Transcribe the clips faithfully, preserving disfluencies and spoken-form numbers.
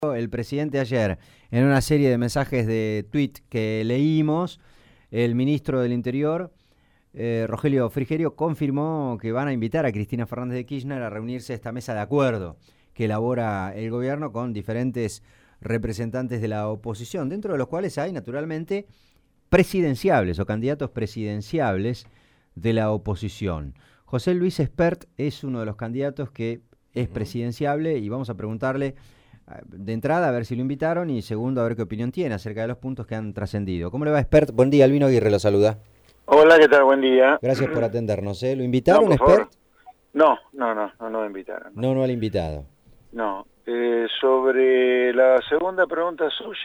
El presidente ayer, en una serie de mensajes de tweet que leímos, el ministro del Interior, eh, Rogelio Frigerio, confirmó que van a invitar a Cristina Fernández de Kirchner a reunirse a esta mesa de acuerdo que elabora el gobierno con diferentes representantes de la oposición, dentro de los cuales hay, naturalmente, presidenciables o candidatos presidenciables de la oposición. José Luis Espert es uno de los candidatos que es presidenciable y vamos a preguntarle de entrada a ver si lo invitaron y segundo a ver qué opinión tiene acerca de los puntos que han trascendido. ¿Cómo le va, Espert? Buen día, Albino Aguirre lo saluda. Hola, ¿qué tal? Buen día. Gracias por atendernos. ¿eh? ¿Lo invitaron, no, Espert? No, no, no, no, no me invitaron. No, no al invitado. No. Eh, sobre la segunda pregunta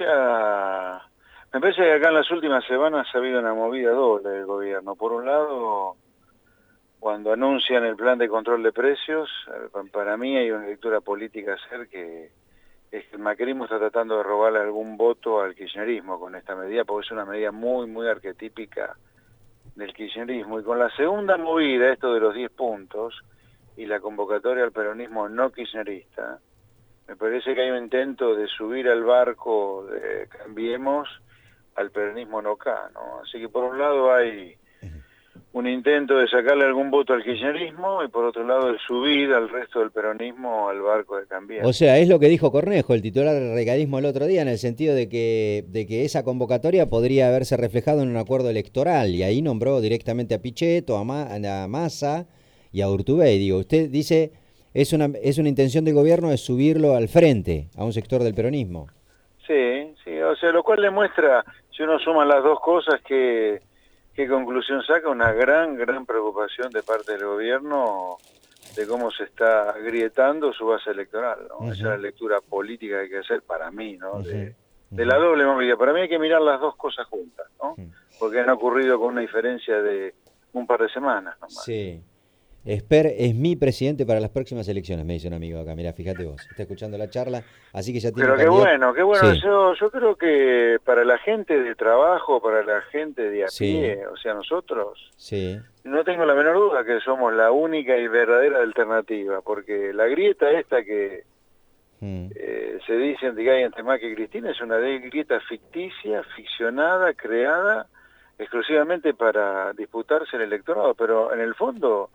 suya, me parece que acá en las últimas semanas ha habido una movida doble del gobierno. Por un lado, cuando anuncian el plan de control de precios, para mí hay una lectura política a hacer que es que el macrismo está tratando de robarle algún voto al kirchnerismo con esta medida, porque es una medida muy, muy arquetípica del kirchnerismo. Y con la segunda movida, esto de los diez puntos, y la convocatoria al peronismo no kirchnerista, me parece que hay un intento de subir al barco de Cambiemos al peronismo no K, ¿no? Así que por un lado hay un intento de sacarle algún voto al kirchnerismo y por otro lado de subir al resto del peronismo al barco de Cambiemos. O sea, es lo que dijo Cornejo, el titular del recadismo el otro día, en el sentido de que, de que esa convocatoria podría haberse reflejado en un acuerdo electoral y ahí nombró directamente a Pichetto, a, Ma, a Massa y a Urtubey. Digo, usted dice, es una, es una intención del gobierno de subirlo al frente a un sector del peronismo. Sí, sí, o sea, lo cual demuestra, si uno suma las dos cosas, que ¿qué conclusión saca? Una gran, gran preocupación de parte del gobierno de cómo se está agrietando su base electoral, ¿no? Uh-huh. Esa es la lectura política que hay que hacer para mí, ¿no? De, uh-huh. de la doble movida. Para mí hay que mirar las dos cosas juntas, ¿no? Uh-huh. Porque han ocurrido con una diferencia de un par de semanas nomás. Sí. Esper es mi presidente para las próximas elecciones, me dice un amigo acá. Mirá, fíjate vos, está escuchando la charla, así que ya tiene. Pero qué bueno, qué bueno. Sí. Yo, yo creo que para la gente de trabajo, para la gente de a sí. pie, o sea, nosotros, sí. no tengo la menor duda que somos la única y verdadera alternativa, porque la grieta esta que hmm. eh, se dice que hay entre Macri y Cristina es una grieta ficticia, ficcionada, creada exclusivamente para disputarse el electorado, pero en el fondo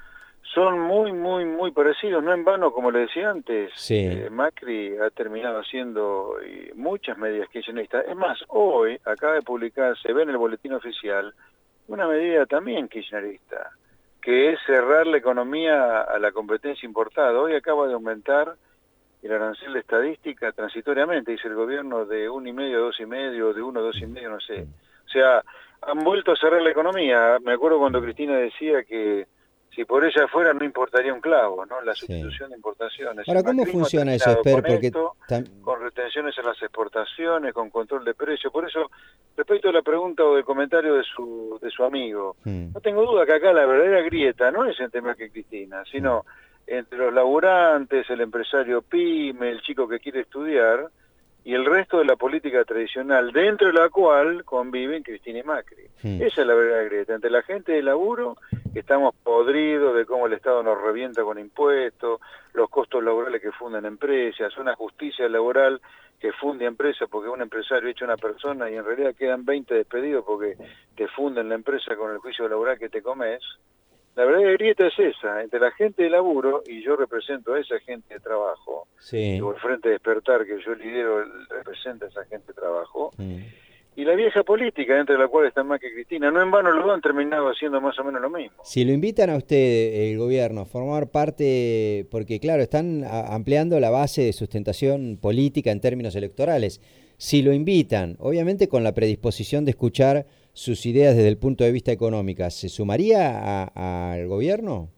son muy, muy, muy parecidos, no en vano, como le decía antes, sí. eh, Macri ha terminado haciendo y muchas medidas kirchneristas. Es más, hoy acaba de publicar, se ve en el boletín oficial, una medida también kirchnerista, que es cerrar la economía a la competencia importada. Hoy acaba de aumentar el arancel de estadística transitoriamente, dice el gobierno, de uno y medio a dos y medio, de uno a dos y medio, no sé. O sea, han vuelto a cerrar la economía. Me acuerdo cuando Cristina decía que si por ella fuera no importaría un clavo, ¿no? La sustitución sí. de importaciones. Ahora, ¿cómo funciona eso, Esper? Con, Porque esto, con retenciones en las exportaciones, con control de precios. Por eso, respecto a la pregunta o el comentario de su de su amigo, hmm. no tengo duda que acá la verdadera grieta no es entre Macri y Cristina, sino hmm. entre los laburantes, el empresario pyme, el chico que quiere estudiar, y el resto de la política tradicional, dentro de la cual conviven Cristina y Macri. Hmm. Esa es la verdadera grieta, entre la gente de laburo, que estamos podridos de cómo el Estado nos revienta con impuestos, los costos laborales que funden empresas, una justicia laboral que funde empresas porque un empresario echa una persona y en realidad quedan veinte despedidos porque te funden la empresa con el juicio laboral que te comes. La verdadera grieta es esa, entre la gente de laburo, y yo represento a esa gente de trabajo, sí. o el Frente Despertar que yo lidero representa a esa gente de trabajo, mm. y la vieja política, entre la cual están Macri y Cristina. No en vano los dos han terminado haciendo más o menos lo mismo. Si lo invitan a usted, el gobierno, a formar parte, porque claro, están ampliando la base de sustentación política en términos electorales, si lo invitan, obviamente con la predisposición de escuchar sus ideas desde el punto de vista económico, ¿se sumaría al gobierno?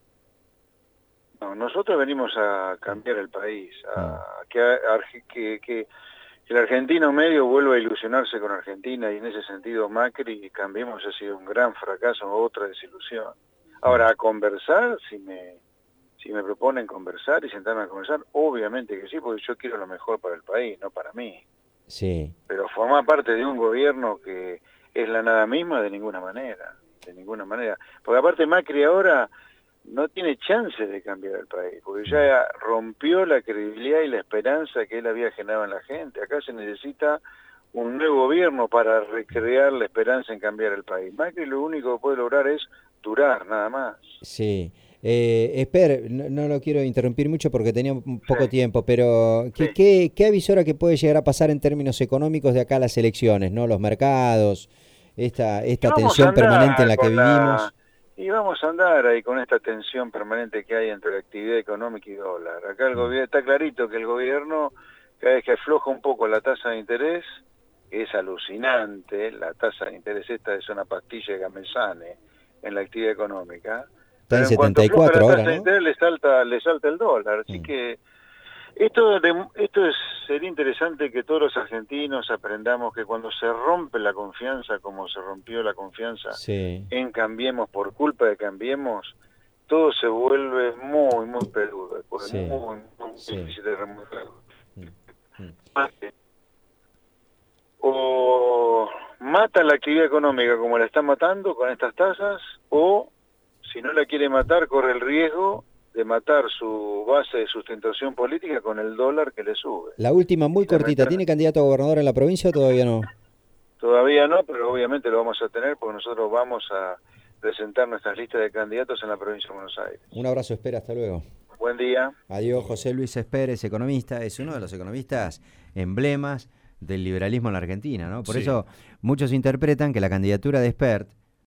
No, nosotros venimos a cambiar el país, a, que, a, que, que el argentino medio vuelva a ilusionarse con Argentina, y en ese sentido Macri y Cambiemos ha sido un gran fracaso, otra desilusión. Ahora, a conversar, si me, si me proponen conversar y sentarme a conversar, obviamente que sí, porque yo quiero lo mejor para el país, no para mí. Sí. Pero formar parte de un gobierno que es la nada misma, de ninguna manera, de ninguna manera. Porque aparte Macri ahora no tiene chance de cambiar el país, porque ya rompió la credibilidad y la esperanza que él había generado en la gente. Acá se necesita un nuevo gobierno para recrear la esperanza en cambiar el país. Macri lo único que puede lograr es durar, nada más. Sí. Eh, Esper, no, no lo quiero interrumpir mucho porque tenía poco sí. tiempo, pero ¿qué, sí. ¿qué, ¿qué avisora que puede llegar a pasar en términos económicos de acá a las elecciones, ¿no? Los mercados, esta, esta tensión permanente en la que vivimos. La... Y vamos a andar ahí con esta tensión permanente que hay entre la actividad económica y dólar. Acá el gobierno, está clarito que el gobierno, cada vez que afloja un poco la tasa de interés, es alucinante, la tasa de interés esta es una pastilla de Gamesane en la actividad económica. Está en setenta y cuatro ahora, ¿no? Interés, le salta, le salta el dólar, así mm. que esto, de, esto es, sería interesante que todos los argentinos aprendamos que cuando se rompe la confianza, como se rompió la confianza sí. en Cambiemos, por culpa de Cambiemos, todo se vuelve muy, muy peludo, sí. muy, muy sí. difícil de remontar. Mm. Mm. O mata la actividad económica como la está matando con estas tasas, o si no la quiere matar, corre el riesgo de matar su base de sustentación política con el dólar que le sube. La última, muy cortita, ¿tiene candidato a gobernador en la provincia o todavía no? Todavía no, pero obviamente lo vamos a tener porque nosotros vamos a presentar nuestras listas de candidatos en la provincia de Buenos Aires. Un abrazo, Esper, hasta luego. Buen día. Adiós, José Luis Esper, es economista, es uno de los economistas emblemas del liberalismo en la Argentina, ¿no? Por sí. eso muchos interpretan que la candidatura de Esper